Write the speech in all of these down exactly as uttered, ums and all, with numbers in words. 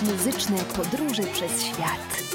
Muzyczne podróże przez świat.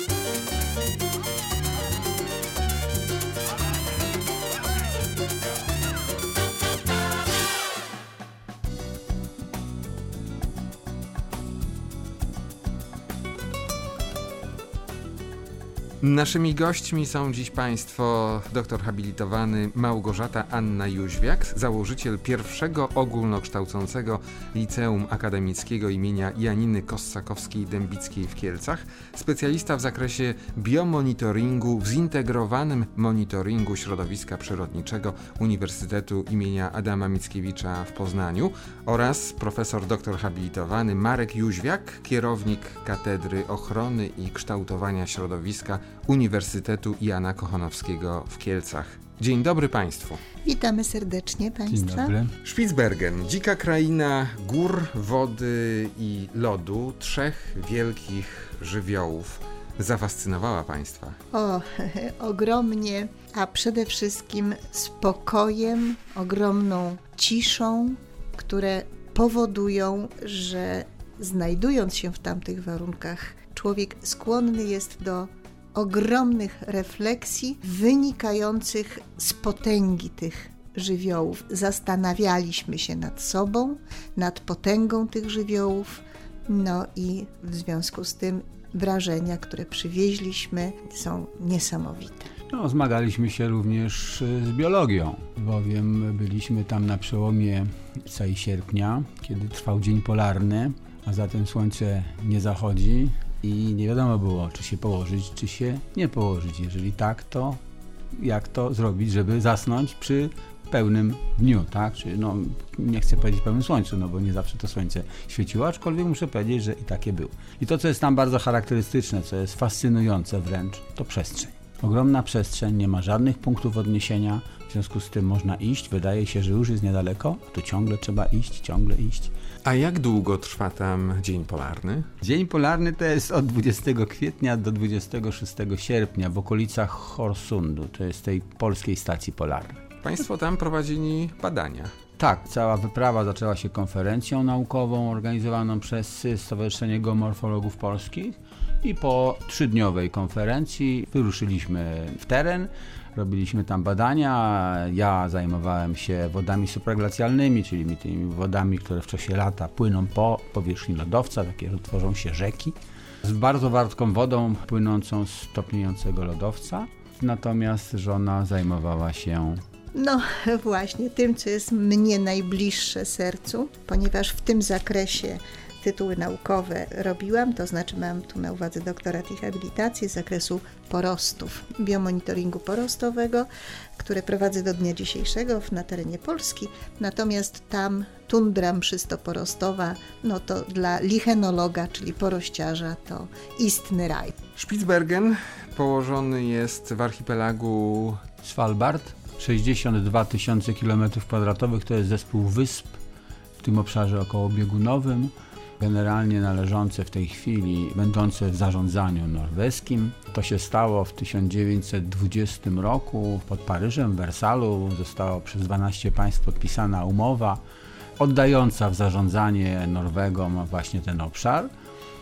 Naszymi gośćmi są dziś Państwo doktor habilitowany Małgorzata Anna Jóźwiak, założyciel pierwszego ogólnokształcącego liceum akademickiego imienia Janiny Kossakowskiej-Dębickiej w Kielcach, specjalista w zakresie biomonitoringu w zintegrowanym monitoringu środowiska przyrodniczego Uniwersytetu imienia Adama Mickiewicza w Poznaniu oraz profesor doktor habilitowany Marek Jóźwiak, kierownik Katedry Ochrony i Kształtowania Środowiska Uniwersytetu Jana Kochanowskiego w Kielcach. Dzień dobry Państwu. Witamy serdecznie Państwa. Dzień dobry. Spitsbergen, dzika kraina gór, wody i lodu, trzech wielkich żywiołów, zafascynowała Państwa. O, ogromnie, a przede wszystkim spokojem, ogromną ciszą, które powodują, że znajdując się w tamtych warunkach, człowiek skłonny jest do ogromnych refleksji wynikających z potęgi tych żywiołów. Zastanawialiśmy się nad sobą, nad potęgą tych żywiołów, no i w związku z tym wrażenia, które przywieźliśmy, są niesamowite. No, zmagaliśmy się również z biologią, bowiem byliśmy tam na przełomie lipca i sierpnia, kiedy trwał dzień polarny, a zatem słońce nie zachodzi i nie wiadomo było, czy się położyć, czy się nie położyć. Jeżeli tak, to jak to zrobić, żeby zasnąć przy pełnym dniu, tak? Czy, no, nie chcę powiedzieć pełnym słońcu, no bo nie zawsze to słońce świeciło, aczkolwiek muszę powiedzieć, że i takie było. I to, co jest tam bardzo charakterystyczne, co jest fascynujące wręcz, to przestrzeń. Ogromna przestrzeń, nie ma żadnych punktów odniesienia, w związku z tym można iść, wydaje się, że już jest niedaleko, a tu ciągle trzeba iść, ciągle iść. A jak długo trwa tam dzień polarny? Dzień polarny to jest od dwudziestego kwietnia do dwudziestego szóstego sierpnia w okolicach Horsundu, to jest tej polskiej stacji polarnej. Państwo tam prowadzili badania. Tak, cała wyprawa zaczęła się konferencją naukową organizowaną przez Stowarzyszenie Geomorfologów Polskich i po trzydniowej konferencji wyruszyliśmy w teren, robiliśmy tam badania. Ja zajmowałem się wodami supraglacjalnymi, czyli tymi wodami, które w czasie lata płyną po powierzchni lodowca, takie, że tworzą się rzeki, z bardzo wartką wodą płynącą z topniejącego lodowca. Natomiast żona zajmowała się No właśnie, tym, co jest mnie najbliższe sercu, ponieważ w tym zakresie tytuły naukowe robiłam, to znaczy mam tu na uwadze doktorat i habilitację z zakresu porostów, biomonitoringu porostowego, które prowadzę do dnia dzisiejszego na terenie Polski, natomiast tam tundra mszysto-porostowa, no to dla lichenologa, czyli porościarza, to istny raj. Spitsbergen położony jest w archipelagu Svalbard, sześćdziesiąt dwa tysiące kilometrów kwadratowych, to jest zespół wysp w tym obszarze okołobiegunowym, generalnie należące w tej chwili, będące w zarządzaniu norweskim. To się stało w tysiąc dziewięćset dwudziestym roku pod Paryżem, w Wersalu. Została przez dwanaście państw podpisana umowa oddająca w zarządzanie Norwegom właśnie ten obszar.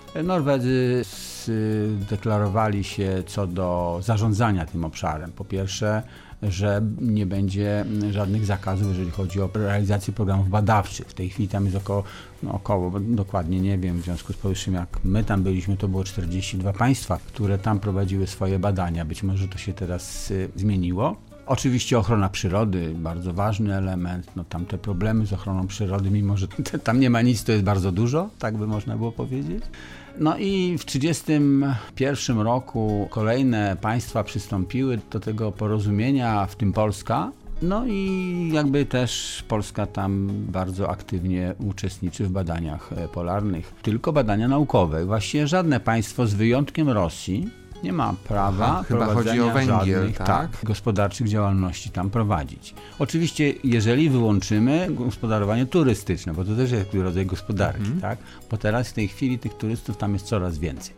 Norwedzy zdeklarowali się co do zarządzania tym obszarem. Po pierwsze, że nie będzie żadnych zakazów, jeżeli chodzi o realizację programów badawczych. W tej chwili tam jest około, no około, bo dokładnie nie wiem, w związku z powyższym, jak my tam byliśmy, to było czterdzieści dwa państwa, które tam prowadziły swoje badania. Być może to się teraz y, zmieniło. Oczywiście ochrona przyrody, bardzo ważny element, no tam te problemy z ochroną przyrody, mimo że te, tam nie ma nic, to jest bardzo dużo, tak by można było powiedzieć. No i w tysiąc dziewięćset trzydziestym pierwszym roku kolejne państwa przystąpiły do tego porozumienia, w tym Polska. No i jakby też Polska tam bardzo aktywnie uczestniczy w badaniach polarnych, tylko badania naukowe. Właściwie żadne państwo z wyjątkiem Rosji nie ma prawa Aha, chyba prowadzenia chodzi o węgiel, żadnych tak? tak, gospodarczych działalności tam prowadzić. Oczywiście, jeżeli wyłączymy gospodarowanie turystyczne, bo to też jest jakiś rodzaj gospodarki, mm. tak? Bo teraz w tej chwili tych turystów tam jest coraz więcej.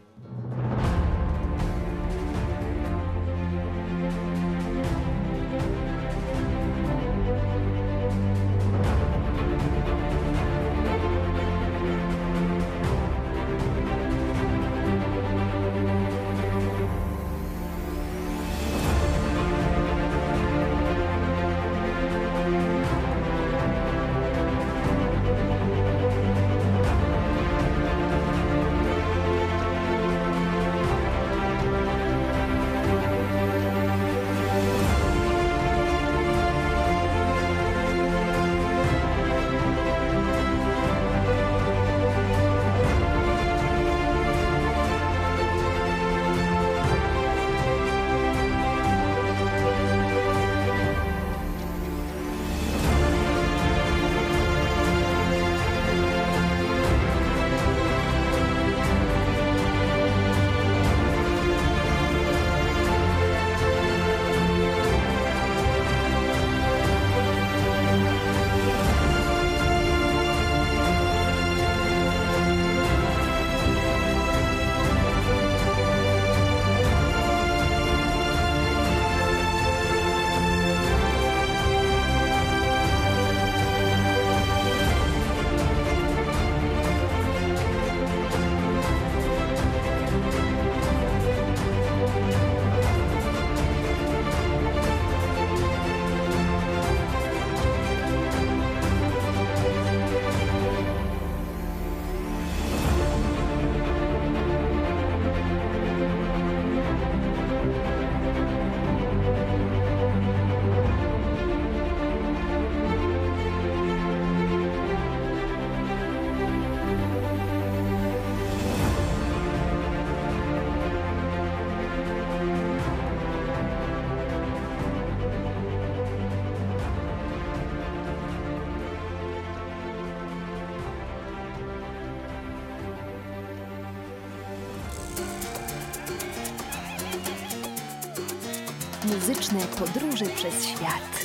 Muzyczne podróże przez świat.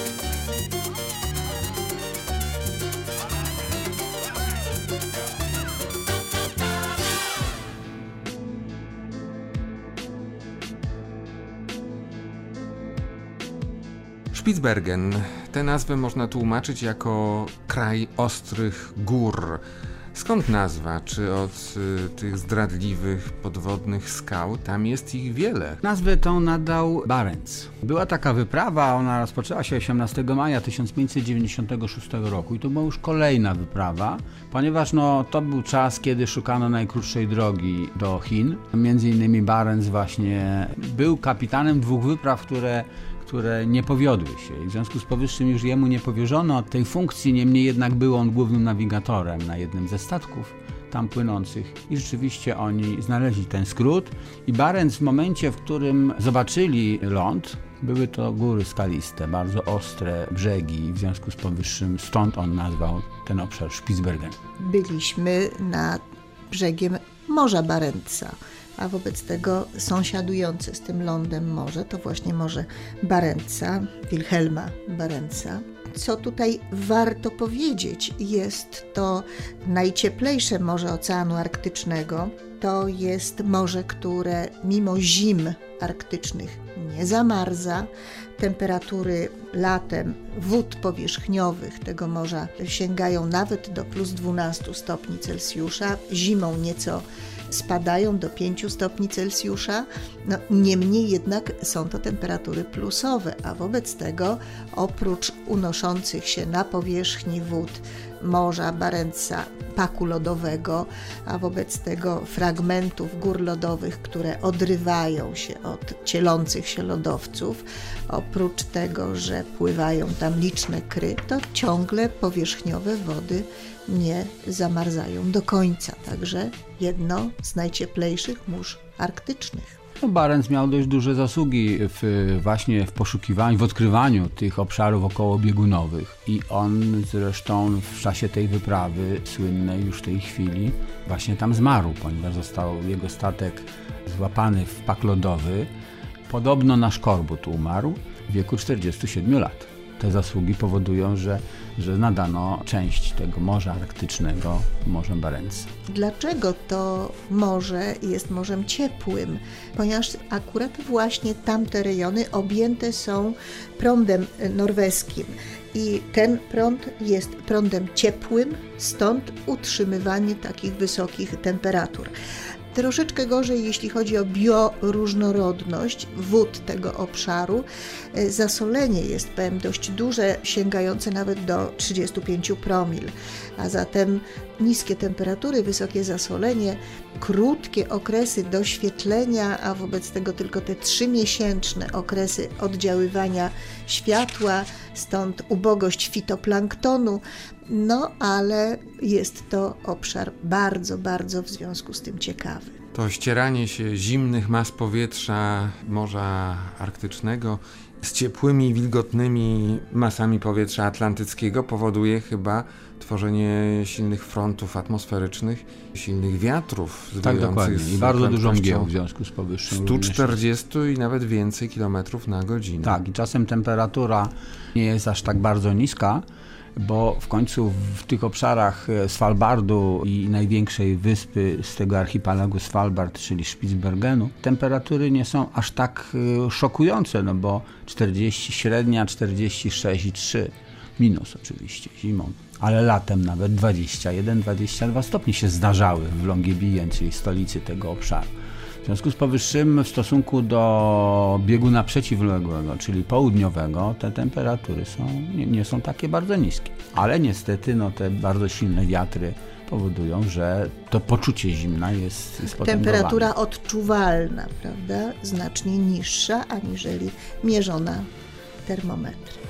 Spitsbergen. Tę nazwę można tłumaczyć jako kraj ostrych gór. Skąd nazwa? Czy od y, tych zdradliwych podwodnych skał? Tam jest ich wiele. Nazwę tą nadał Barents. Była taka wyprawa, ona rozpoczęła się osiemnastego maja tysiąc pięćset dziewięćdziesiątego szóstego roku i to była już kolejna wyprawa, ponieważ no, to był czas, kiedy szukano najkrótszej drogi do Chin. Między innymi Barents właśnie był kapitanem dwóch wypraw, które które nie powiodły się i w związku z powyższym już jemu nie powierzono tej funkcji, niemniej jednak był on głównym nawigatorem na jednym ze statków tam płynących i rzeczywiście oni znaleźli ten skrót i Barents w momencie, w którym zobaczyli ląd, były to góry skaliste, bardzo ostre brzegi i w związku z powyższym stąd on nazwał ten obszar Spitsbergen. Byliśmy nad brzegiem Morza Barentsa, a wobec tego sąsiadujące z tym lądem morze to właśnie Morze Barentsa, Wilhelma Barentsa. Co tutaj warto powiedzieć, jest to najcieplejsze morze Oceanu Arktycznego. To jest morze, które mimo zim arktycznych nie zamarza. Temperatury latem wód powierzchniowych tego morza sięgają nawet do plus dwanaście stopni Celsjusza. Zimą nieco spadają do pięciu stopni Celsjusza, no, niemniej jednak są to temperatury plusowe, a wobec tego oprócz unoszących się na powierzchni wód Morza Barentsa paku lodowego, a wobec tego fragmentów gór lodowych, które odrywają się od cielących się lodowców, oprócz tego, że pływają tam liczne kry, to ciągle powierzchniowe wody nie zamarzają do końca. Także jedno z najcieplejszych mórz arktycznych. No, Barents miał dość duże zasługi w, właśnie w poszukiwaniu, w odkrywaniu tych obszarów okołobiegunowych i on zresztą w czasie tej wyprawy słynnej już w tej chwili właśnie tam zmarł, ponieważ został jego statek złapany w pak lodowy. Podobno na szkorbut umarł w wieku czterdziestu siedmiu lat. Te zasługi powodują, że, że nadano część tego Morza Arktycznego Morzem Barentsa. Dlaczego to morze jest morzem ciepłym? Ponieważ akurat właśnie tamte rejony objęte są prądem norweskim i ten prąd jest prądem ciepłym, stąd utrzymywanie takich wysokich temperatur. Troszeczkę gorzej, jeśli chodzi o bioróżnorodność wód tego obszaru. Zasolenie jest, powiem, dość duże, sięgające nawet do trzydziestu pięciu promil, a zatem niskie temperatury, wysokie zasolenie, krótkie okresy doświetlenia, a wobec tego tylko te trzymiesięczne okresy oddziaływania światła, stąd ubogość fitoplanktonu, no ale jest to obszar bardzo, bardzo w związku z tym ciekawy. To ścieranie się zimnych mas powietrza Morza Arktycznego z ciepłymi, wilgotnymi masami powietrza atlantyckiego powoduje chyba tworzenie silnych frontów atmosferycznych, silnych wiatrów. Tak, dokładnie. I bardzo dużo mgieł w związku z powyższym. stu czterdziestu i nawet więcej kilometrów na godzinę. Tak, i czasem temperatura nie jest aż tak bardzo niska, bo w końcu w tych obszarach Svalbardu i największej wyspy z tego archipelagu Svalbard, czyli Spitsbergenu, temperatury nie są aż tak szokujące, no bo czterdzieści, średnia czterdzieści sześć i trzy, minus oczywiście zimą, ale latem nawet dwadzieścia jeden dwadzieścia dwa stopnie się zdarzały w Longyearbyen, czyli stolicy tego obszaru. W związku z powyższym w stosunku do bieguna przeciwległego, czyli południowego, te temperatury są, nie, nie są takie bardzo niskie. Ale niestety no, te bardzo silne wiatry powodują, że to poczucie zimna jest, jest potęgowane. Temperatura odczuwalna, prawda? Znacznie niższa aniżeli mierzona termometrem.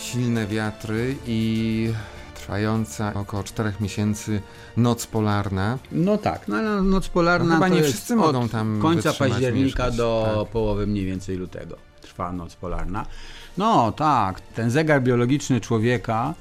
silne wiatry i trwająca około czterech miesięcy noc polarna. No tak, no, ale noc polarna No chyba to nie jest wszyscy mogą od tam końca wytrzymać, października mieszkać. do Tak. połowy mniej więcej lutego trwa noc polarna. No tak, ten zegar biologiczny człowieka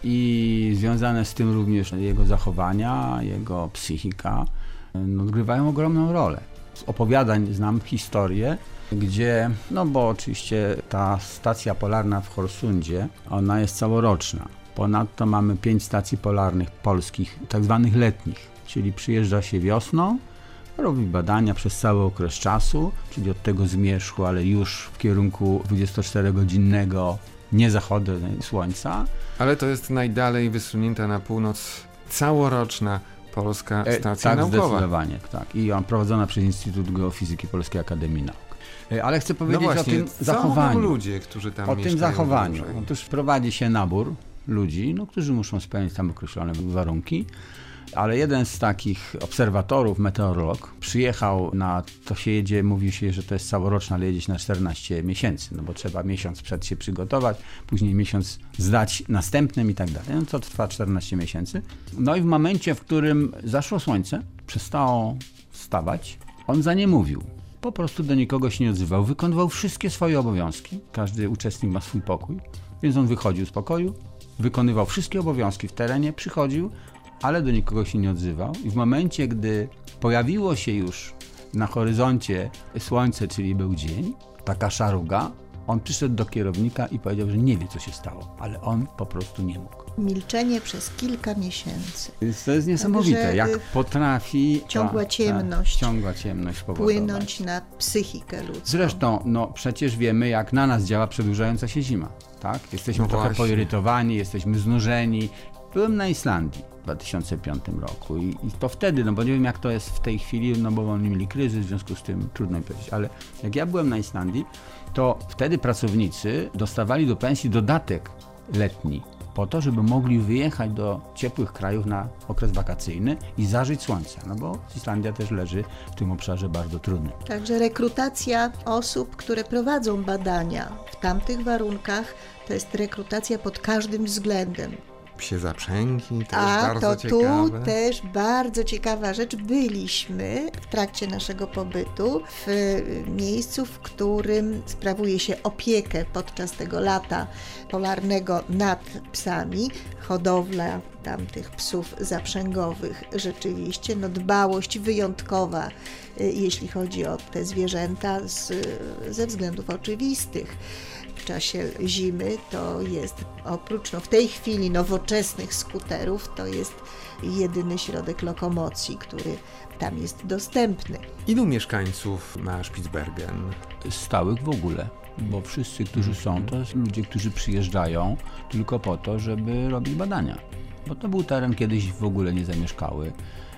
i związane z tym również jego zachowania, jego psychika no, odgrywają ogromną rolę. Z opowiadań znam historię, gdzie, no bo oczywiście ta stacja polarna w Horsundzie, ona jest całoroczna. Ponadto mamy pięć stacji polarnych polskich, tak zwanych letnich, czyli przyjeżdża się wiosną, robi badania przez cały okres czasu, czyli od tego zmierzchu, ale już w kierunku dwudziestoczterogodzinnego niezachodu słońca. Ale to jest najdalej wysunięta na północ całoroczna polska E, stacja tak, naukowa. zdecydowanie, tak. I on prowadzona przez Instytut Geofizyki Polskiej Akademii Nauk. E, Ale chcę powiedzieć no właśnie, o tym co zachowaniu. mówią ludzie, którzy tam O mieszkają tym zachowaniu. dłużej? Otóż prowadzi się nabór ludzi, no, którzy muszą spełnić tam określone warunki, ale jeden z takich obserwatorów, meteorolog, przyjechał na, to się jedzie, mówi się, że to jest całoroczne, ale jedzie się na czternaście miesięcy, no bo trzeba miesiąc przed się przygotować, później miesiąc zdać następnym i tak dalej. No to trwa czternaście miesięcy. No i w momencie, w którym zaszło słońce, przestało wstawać, on za nie mówił. Po prostu do nikogo się nie odzywał, wykonywał wszystkie swoje obowiązki. Każdy uczestnik ma swój pokój, więc on wychodził z pokoju, wykonywał wszystkie obowiązki w terenie, przychodził, ale do nikogo się nie odzywał. I w momencie, gdy pojawiło się już na horyzoncie słońce, czyli był dzień, taka szaruga, on przyszedł do kierownika i powiedział, że nie wie, co się stało, ale on po prostu nie mógł. Milczenie przez kilka miesięcy. Więc to jest niesamowite, Także, jak y, potrafi ciągła ta, ciemność ta, ciągła ciemność spowodować. Płynąć na psychikę ludzką. Zresztą, no przecież wiemy, jak na nas działa przedłużająca się zima, tak? Jesteśmy No trochę właśnie. poirytowani, jesteśmy znużeni. Byłem na Islandii w dwa tysiące piątym roku i, i to wtedy, no bo nie wiem jak to jest w tej chwili, no bo oni mieli kryzys, w związku z tym trudno mi powiedzieć, ale jak ja byłem na Islandii, to wtedy pracownicy dostawali do pensji dodatek letni, po to, żeby mogli wyjechać do ciepłych krajów na okres wakacyjny i zażyć słońca, no bo Islandia też leży w tym obszarze bardzo trudnym. Także rekrutacja osób, które prowadzą badania w tamtych warunkach, to jest rekrutacja pod każdym względem. Psie zaprzęgi, to jest A bardzo to ciekawe. tu też bardzo ciekawa rzecz. Byliśmy w trakcie naszego pobytu w miejscu, w którym sprawuje się opiekę podczas tego lata polarnego nad psami. Hodowla tamtych psów zaprzęgowych. Rzeczywiście no, dbałość wyjątkowa, jeśli chodzi o te zwierzęta z, ze względów oczywistych. W czasie zimy to jest, oprócz no w tej chwili nowoczesnych skuterów, to jest jedyny środek lokomocji, który tam jest dostępny. Ilu mieszkańców ma Spitsbergen? Stałych w ogóle, bo wszyscy, którzy są, to są ludzie, którzy przyjeżdżają tylko po to, żeby robić badania. Bo to był teren kiedyś w ogóle niezamieszkały.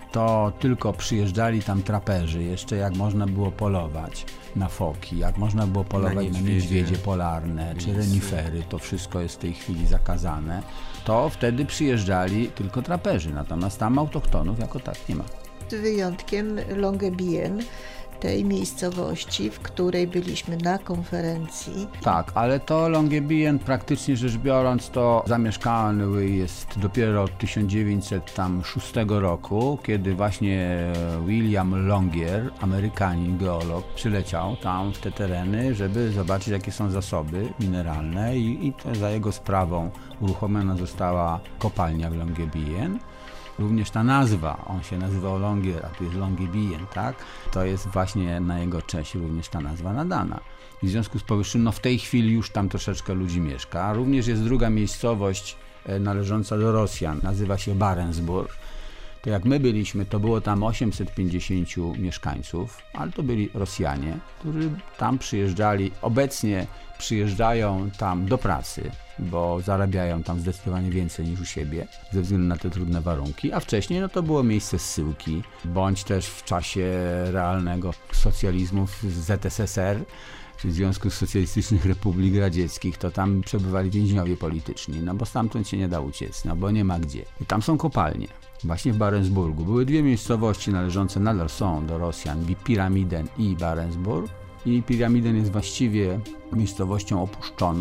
To tylko przyjeżdżali tam traperzy, jeszcze jak można było polować na foki, jak można było polować na niedźwiedzie, na niedźwiedzie polarne, czy renifery, to wszystko jest w tej chwili zakazane, to wtedy przyjeżdżali tylko traperzy, natomiast tam autochtonów jako tak nie ma. Z wyjątkiem Longyearbyen, tej miejscowości, w której byliśmy na konferencji. Tak, ale to Longyearbyen praktycznie rzecz biorąc to zamieszkany jest dopiero od tysiąc dziewięćset szóstego roku, kiedy właśnie William Longier, Amerykanin, geolog, przyleciał tam w te tereny, żeby zobaczyć jakie są zasoby mineralne i, i to za jego sprawą uruchomiona została kopalnia w Longyearbyen. Również ta nazwa, on się nazywał Longier, a tu jest Longyearbyen, tak? To jest właśnie na jego cześć również ta nazwa nadana. I w związku z powyższym, no w tej chwili już tam troszeczkę ludzi mieszka. Również jest druga miejscowość należąca do Rosjan, nazywa się Barentsburg. To jak my byliśmy, to było tam osiemset pięćdziesięciu mieszkańców, ale to byli Rosjanie, którzy tam przyjeżdżali, obecnie przyjeżdżają tam do pracy, bo zarabiają tam zdecydowanie więcej niż u siebie, ze względu na te trudne warunki, a wcześniej no to było miejsce zsyłki, bądź też w czasie realnego socjalizmu w Z S S R, czy Związku Socjalistycznych Republik Radzieckich, to tam przebywali więźniowie polityczni, no bo stamtąd się nie da uciec, no bo nie ma gdzie. I tam są kopalnie. Właśnie w Barentsburgu. Były dwie miejscowości należące, nadal są do Rosjan, Piramiden i Barentsburg. I Piramiden jest właściwie miejscowością opuszczoną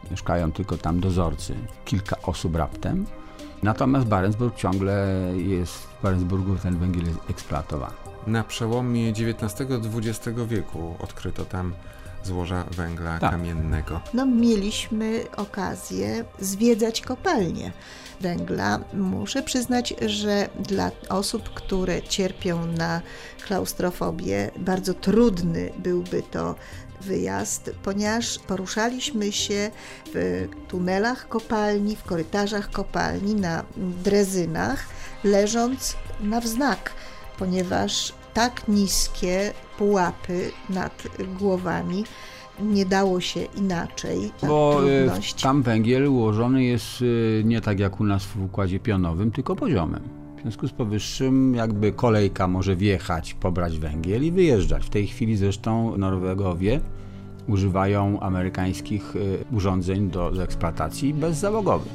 Mieszkają tylko tam dozorcy, kilka osób raptem. Natomiast Barentsburg ciągle jest, w Barentsburgu ten węgiel jest eksploatowany. Na przełomie dziewiętnastego do dwudziestego wieku odkryto tam złoża węgla Tak. kamiennego. No, mieliśmy okazję zwiedzać kopalnie węgla. Muszę przyznać, że dla osób, które cierpią na klaustrofobię, bardzo trudny byłby to wyjazd, ponieważ poruszaliśmy się w tunelach kopalni, w korytarzach kopalni, na drezynach, leżąc na wznak, ponieważ tak niskie pułapy nad głowami nie dało się inaczej. Ta Bo e, trudność. tam węgiel ułożony jest e, nie tak jak u nas w układzie pionowym, tylko poziomem. W związku z powyższym jakby kolejka może wjechać, pobrać węgiel i wyjeżdżać. W tej chwili zresztą Norwegowie używają amerykańskich e, urządzeń do, do eksploatacji bezzałogowych.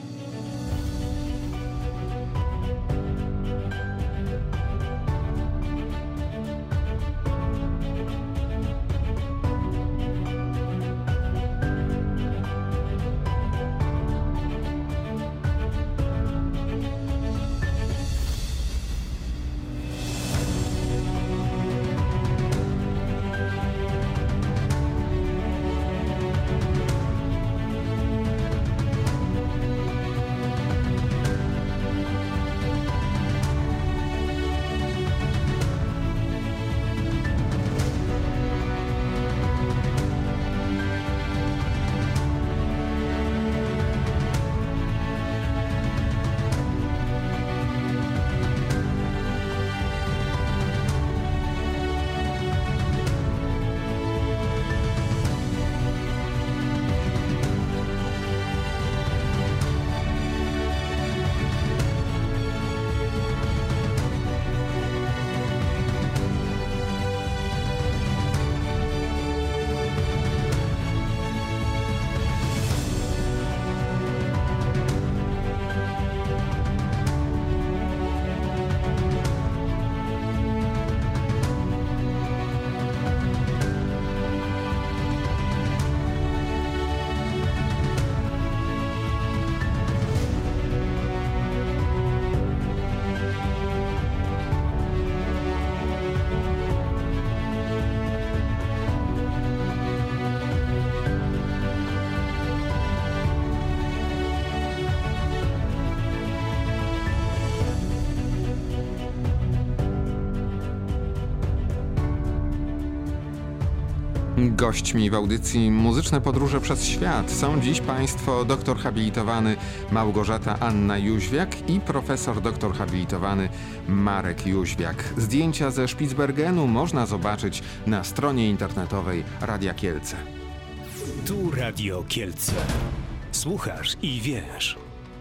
Gośćmi w audycji Muzyczne Podróże przez Świat są dziś Państwo doktor habilitowany Małgorzata Anna Jóźwiak i profesor doktor habilitowany Marek Jóźwiak. Zdjęcia ze Spitsbergenu można zobaczyć na stronie internetowej Radia Kielce. Tu Radio Kielce. Słuchasz i wiesz.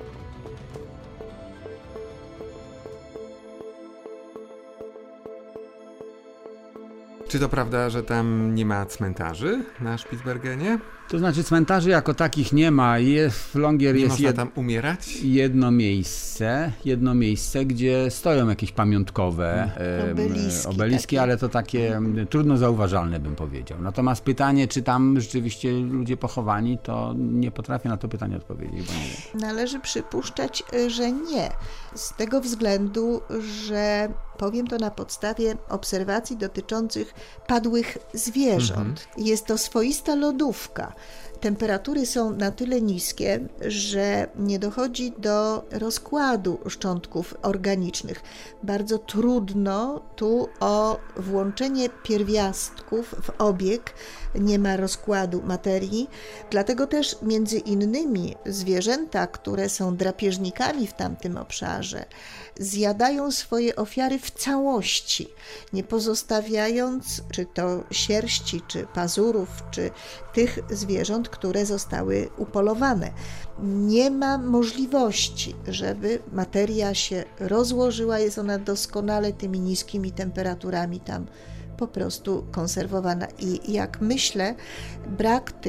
Czy to prawda, że tam nie ma cmentarzy na Spitsbergenie? To znaczy cmentarzy jako takich nie ma. Jest, w Longyear Nie jest można jed... tam umierać? jedno miejsce, jedno miejsce, gdzie stoją jakieś pamiątkowe em, Obeliski obeliski, takie. ale to takie m, trudno zauważalne, bym powiedział. Natomiast pytanie, czy tam rzeczywiście ludzie pochowani, to nie potrafię na to pytanie odpowiedzieć, bo nie wiem. Należy przypuszczać, że nie. Z tego względu, że powiem to na podstawie obserwacji dotyczących padłych zwierząt. Jest to swoista lodówka. Temperatury są na tyle niskie, że nie dochodzi do rozkładu szczątków organicznych. Bardzo trudno tu o włączenie pierwiastków w obieg, nie ma rozkładu materii. Dlatego też między innymi zwierzęta, które są drapieżnikami w tamtym obszarze, zjadają swoje ofiary w całości, nie pozostawiając czy to sierści, czy pazurów, czy tych zwierząt, które zostały upolowane. Nie ma możliwości, żeby materia się rozłożyła, jest ona doskonale tymi niskimi temperaturami tam po prostu konserwowana. I jak myślę, brak tych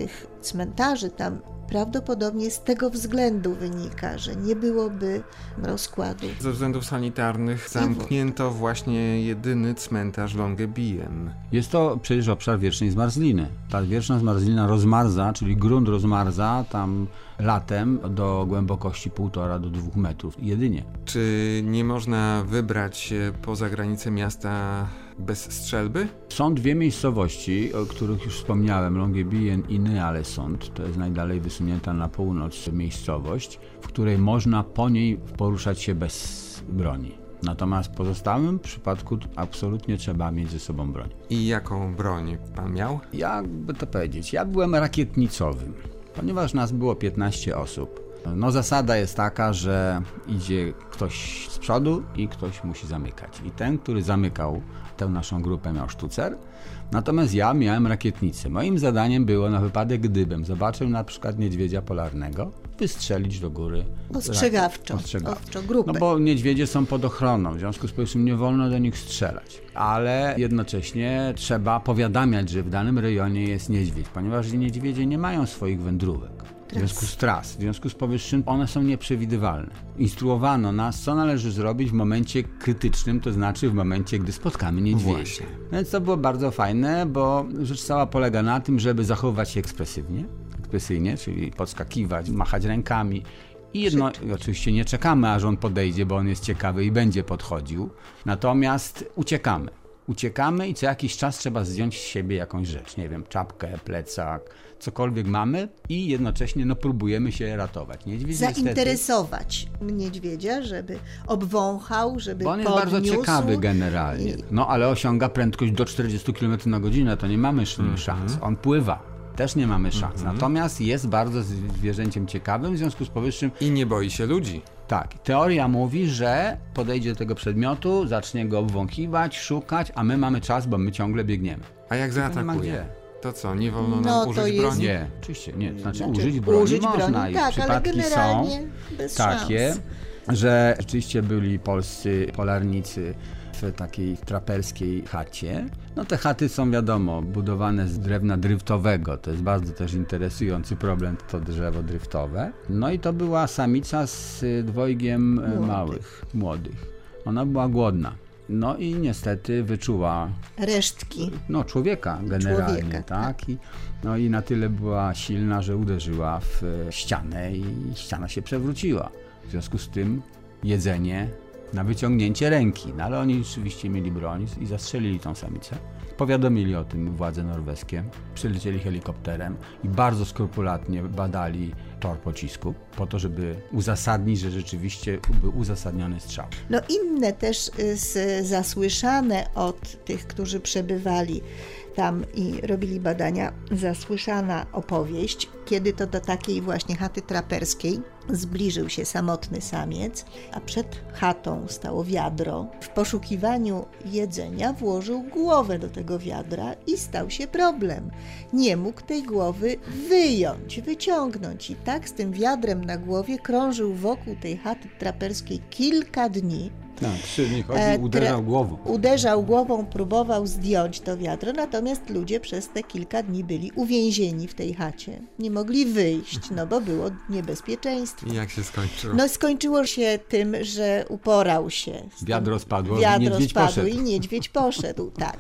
cmentarzy tam prawdopodobnie z tego względu wynika, że nie byłoby rozkładu. Ze względów sanitarnych zamknięto właśnie jedyny cmentarz Longyearbyen. Jest to przecież obszar wiecznej zmarzliny. Ta wieczna zmarzlina rozmarza, czyli grunt rozmarza tam latem do głębokości półtora do dwóch metrów jedynie. Czy nie można wybrać się poza granice miasta bez strzelby? Są dwie miejscowości, o których już wspomniałem, Longyearbyen i Ny-Alesund. To jest najdalej wysunięta na północ miejscowość, w której można po niej poruszać się bez broni. Natomiast w pozostałym przypadku absolutnie trzeba mieć ze sobą broń. I jaką broń pan miał? Jakby to powiedzieć, ja byłem rakietnicowym, ponieważ nas było piętnaście osób. No zasada jest taka, że idzie ktoś z przodu i ktoś musi zamykać. I ten, który zamykał tę naszą grupę, miał sztucer, natomiast ja miałem rakietnicę. Moim zadaniem było, na wypadek gdybym zobaczył na przykład niedźwiedzia polarnego, wystrzelić do góry Ostrzegawczo, ostrzegawczo. grupę. No bo niedźwiedzie są pod ochroną, w związku z powyższym nie wolno do nich strzelać. Ale jednocześnie trzeba powiadamiać, że w danym rejonie jest niedźwiedź, ponieważ niedźwiedzie nie mają swoich wędrówek. W związku z tras, w związku z powyższym one są nieprzewidywalne. Instruowano nas, co należy zrobić w momencie krytycznym, to znaczy w momencie, gdy spotkamy niedźwiedzie. Właśnie. Więc to było bardzo fajne, bo rzecz cała polega na tym, żeby zachowywać się ekspresywnie, ekspresyjnie, czyli podskakiwać, machać rękami. I jedno, oczywiście nie czekamy, aż on podejdzie, bo on jest ciekawy i będzie podchodził. Natomiast uciekamy. Uciekamy i co jakiś czas trzeba zdjąć z siebie jakąś rzecz, nie wiem, czapkę, plecak, cokolwiek mamy i jednocześnie no, próbujemy się ratować. Niedźwiedź Zainteresować niestety, niedźwiedzia, żeby obwąchał, żeby bo on jest podniósł. bardzo ciekawy generalnie, no ale osiąga prędkość do czterdziestu kilometrów na godzinę, to nie mamy mm-hmm. szans. On pływa, też nie mamy szans. Mm-hmm. Natomiast jest bardzo zwierzęciem ciekawym, w związku z powyższym... I nie boi się ludzi. Tak, teoria mówi, że podejdzie do tego przedmiotu, zacznie go obwąchiwać, szukać, a my mamy czas, bo my ciągle biegniemy. A jak nie ma zaatakuje? gdzie. To co, nie wolno nam No, to użyć jest- broni? Nie, oczywiście nie. Znaczy, Znaczy, użyć broni użyć można broni, i tak, ale przypadki generalnie są bez takie, szans. że rzeczywiście byli polscy polarnicy w takiej traperskiej chacie. No te chaty są, wiadomo, budowane z drewna dryftowego. To jest bardzo też interesujący problem, to drzewo dryftowe. No i to była samica z dwojgiem e, Młodych. małych, młodych. Ona była głodna. No i niestety wyczuła Resztki. no, człowieka generalnie, Człowieka, tak? I, no i na tyle była silna, że uderzyła w e, ścianę i ściana się przewróciła. W związku z tym jedzenie na wyciągnięcie ręki. No ale oni rzeczywiście mieli broń i zastrzelili tą samicę. Powiadomili o tym władze norweskie, przylecieli helikopterem i bardzo skrupulatnie badali tor pocisku po to, żeby uzasadnić, że rzeczywiście był uzasadniony strzał. No inne też y, z, zasłyszane od tych, którzy przebywali tam i robili badania, zasłyszana opowieść, kiedy to do takiej właśnie chaty traperskiej zbliżył się samotny samiec, a przed chatą stało wiadro. W poszukiwaniu jedzenia włożył głowę do tego wiadra i stał się problem. Nie mógł tej głowy wyjąć, wyciągnąć i tak z tym wiadrem na głowie krążył wokół tej chaty traperskiej kilka dni. Tak, trzy dni chodzi, E, uderzał tra- głową. Uderzał głową, próbował zdjąć to wiadro, natomiast ludzie przez te kilka dni byli uwięzieni w tej chacie. Nie mogli wyjść, no bo było niebezpieczeństwo. I jak się skończyło? No skończyło się tym, że uporał się. z tym. Wiadro spadło, Wiadro niedźwiedź spadło poszedł. i niedźwiedź poszedł, tak.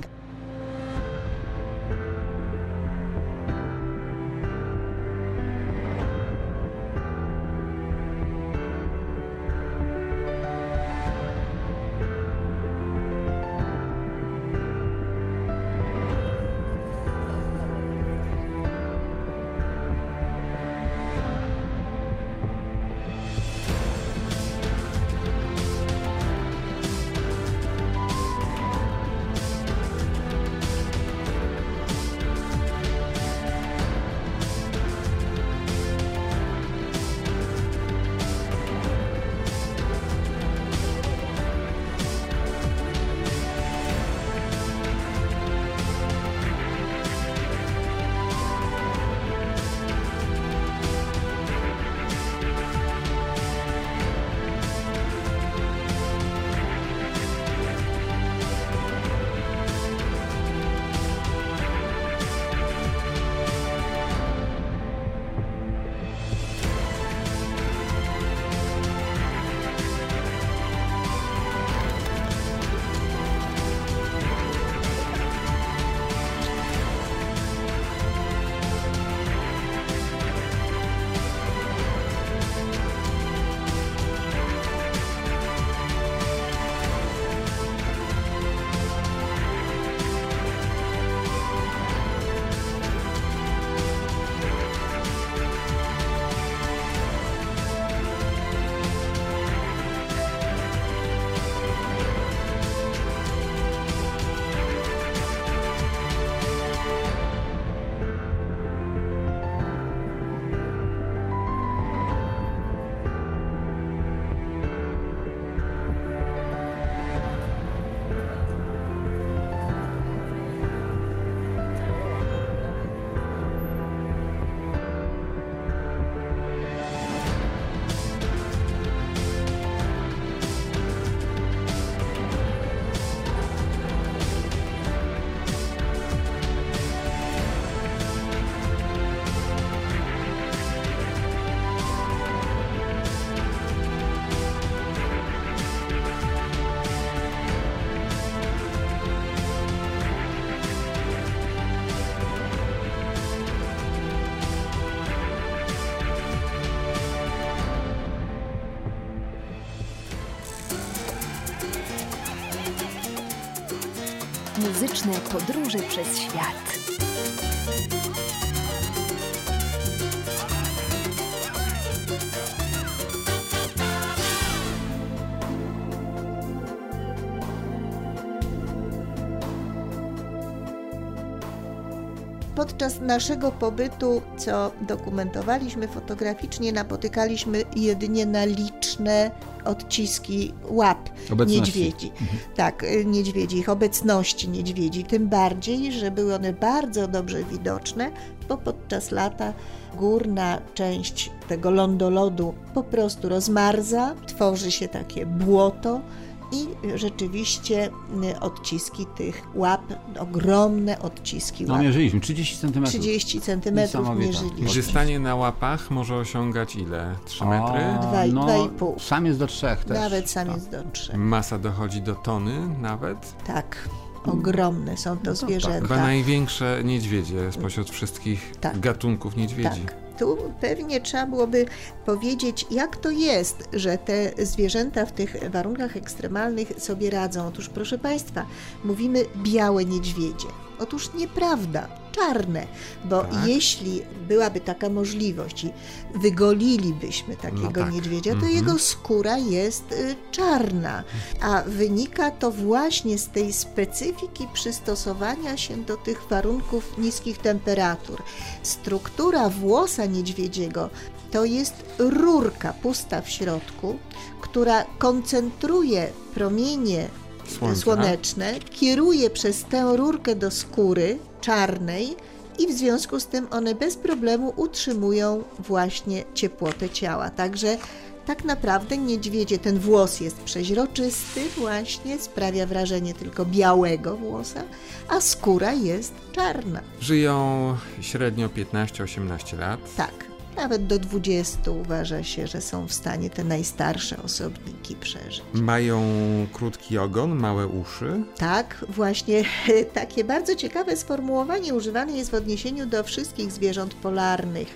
Muzyczne podróże przez świat. Podczas naszego pobytu, co dokumentowaliśmy fotograficznie, napotykaliśmy jedynie na liczne odciski łap Obecności. niedźwiedzi. Tak, niedźwiedzi, ich obecności niedźwiedzi. Tym bardziej, że były one bardzo dobrze widoczne, bo podczas lata górna część tego lądolodu po prostu rozmarza, tworzy się takie błoto, i rzeczywiście odciski tych łap, ogromne odciski No łap. mierzyliśmy, trzydzieści centymetrów. trzydzieści centymetrów Niesamowita. mierzyliśmy. Gdzie stanie na łapach może osiągać ile? trzy metry? A, Dwa i- no, dwa i pół. Samiec do trzech też. Nawet samiec Tak. do trzech. Masa dochodzi do tony nawet? Tak, ogromne są to No to zwierzęta. Chyba największe niedźwiedzie spośród wszystkich Tak. gatunków niedźwiedzi. Tak. Tu pewnie trzeba byłoby powiedzieć, jak to jest, że te zwierzęta w tych warunkach ekstremalnych sobie radzą. Otóż, proszę Państwa, mówimy białe niedźwiedzie. Otóż nieprawda, czarne, bo Tak. jeśli byłaby taka możliwość i wygolilibyśmy takiego No tak. niedźwiedzia, to Mhm. jego skóra jest y, czarna, a wynika to właśnie z tej specyfiki przystosowania się do tych warunków niskich temperatur. Struktura włosa niedźwiedziego to jest rurka pusta w środku, która koncentruje promienie Słońca. słoneczne, kieruje przez tę rurkę do skóry czarnej i w związku z tym one bez problemu utrzymują właśnie ciepłotę ciała. Także tak naprawdę niedźwiedzie, ten włos jest przeźroczysty właśnie, sprawia wrażenie tylko białego włosa, a skóra jest czarna. Żyją średnio piętnaście osiemnaście lat. Tak, nawet do dwudziestu uważa się, że są w stanie te najstarsze osobniki przeżyć. Mają krótki ogon, małe uszy. Tak, właśnie takie bardzo ciekawe sformułowanie używane jest w odniesieniu do wszystkich zwierząt polarnych,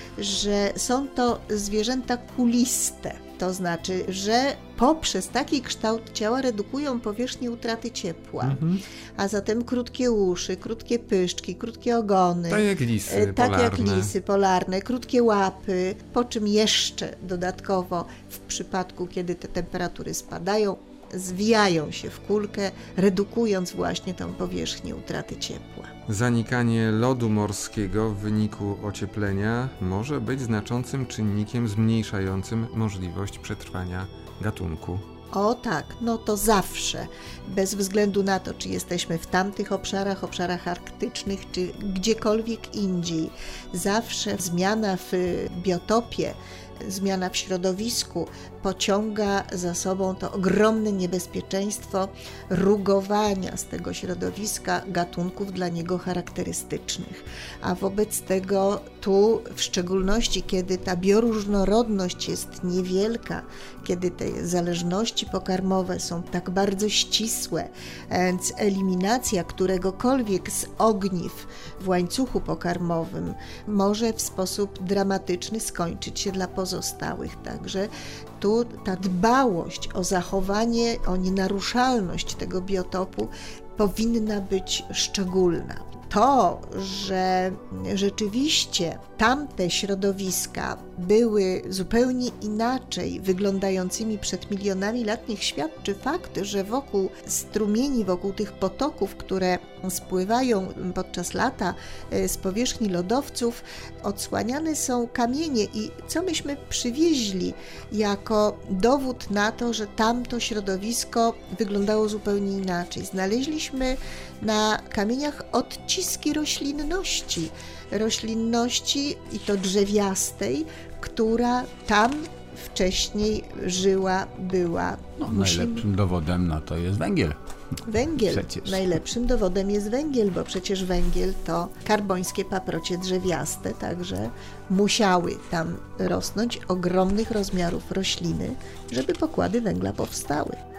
że są to zwierzęta kuliste, to znaczy, że poprzez taki kształt ciała redukują powierzchnię utraty ciepła, Mhm. a zatem krótkie uszy, krótkie pyszczki, krótkie ogony. Tak jak lisy E, Tak polarne. jak lisy polarne, krótkie łapy, po czym jeszcze dodatkowo w przypadku, kiedy te temperatury spadają, zwijają się w kulkę, redukując właśnie tą powierzchnię utraty ciepła. Zanikanie lodu morskiego w wyniku ocieplenia może być znaczącym czynnikiem zmniejszającym możliwość przetrwania gatunku. O tak, no to zawsze, bez względu na to, czy jesteśmy w tamtych obszarach, obszarach arktycznych, czy gdziekolwiek indziej, zawsze zmiana w biotopie, zmiana w środowisku pociąga za sobą to ogromne niebezpieczeństwo rugowania z tego środowiska gatunków dla niego charakterystycznych. A wobec tego tu, w szczególności kiedy ta bioróżnorodność jest niewielka, kiedy te zależności pokarmowe są tak bardzo ścisłe, więc eliminacja któregokolwiek z ogniw w łańcuchu pokarmowym może w sposób dramatyczny skończyć się dla pozostałych. Także tu ta dbałość o zachowanie, o nienaruszalność tego biotopu powinna być szczególna. To, że rzeczywiście tamte środowiska były zupełnie inaczej wyglądającymi przed milionami lat, niech świadczy fakt, że wokół strumieni, wokół tych potoków, które spływają podczas lata z powierzchni lodowców, odsłaniane są kamienie i co myśmy przywieźli jako dowód na to, że tamto środowisko wyglądało zupełnie inaczej. Znaleźliśmy na kamieniach odciski roślinności, roślinności i to drzewiastej, która tam wcześniej żyła, była. No, Musimy- najlepszym dowodem na to jest węgiel. Węgiel. Przecież. Najlepszym dowodem jest węgiel, bo przecież węgiel to karbońskie paprocie drzewiaste, także musiały tam rosnąć ogromnych rozmiarów rośliny, żeby pokłady węgla powstały.